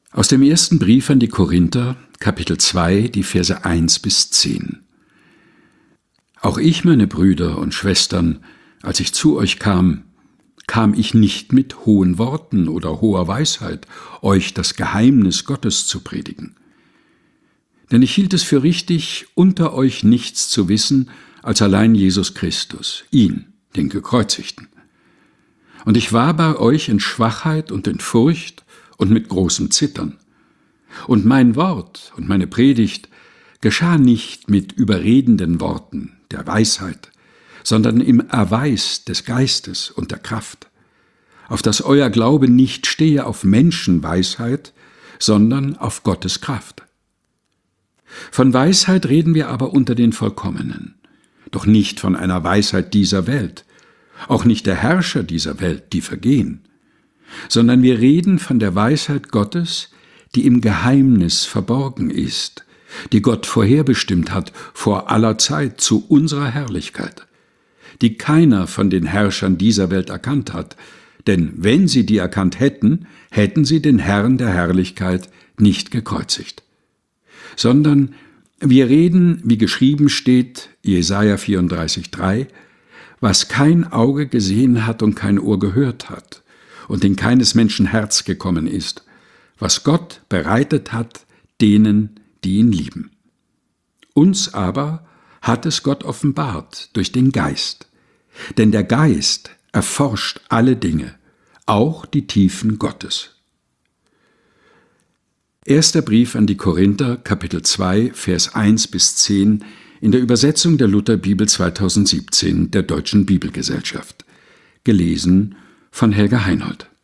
Aus dem ersten Brief an die Korinther, Kapitel 2, die Verse 1 bis 10. Auch ich, meine Brüder und Schwestern, als ich zu euch kam ich nicht mit hohen Worten oder hoher Weisheit, euch das Geheimnis Gottes zu predigen. Denn ich hielt es für richtig, unter euch nichts zu wissen, als allein Jesus Christus, ihn, den Gekreuzigten. Und ich war bei euch in Schwachheit und in Furcht und mit großem Zittern. Und mein Wort und meine Predigt geschah nicht mit überredenden Worten der Weisheit, sondern im Erweis des Geistes und der Kraft, auf dass euer Glaube nicht stehe auf Menschenweisheit, sondern auf Gottes Kraft. Von Weisheit reden wir aber unter den Vollkommenen, doch nicht von einer Weisheit dieser Welt, auch nicht der Herrscher dieser Welt, die vergehen, sondern wir reden von der Weisheit Gottes, die im Geheimnis verborgen ist, die Gott vorherbestimmt hat vor aller Zeit zu unserer Herrlichkeit, die keiner von den Herrschern dieser Welt erkannt hat, denn wenn sie die erkannt hätten, hätten sie den Herrn der Herrlichkeit nicht gekreuzigt. Sondern wir reden, wie geschrieben steht, Jesaja 34,3, was kein Auge gesehen hat und kein Ohr gehört hat und in keines Menschen Herz gekommen ist, was Gott bereitet hat denen, die ihn lieben. Uns aber hat es Gott offenbart durch den Geist, denn der Geist erforscht alle Dinge, auch die Tiefen Gottes. Erster Brief an die Korinther, Kapitel 2, Vers 1 bis 10 in der Übersetzung der Lutherbibel 2017 der Deutschen Bibelgesellschaft. Gelesen von Helga Heinold.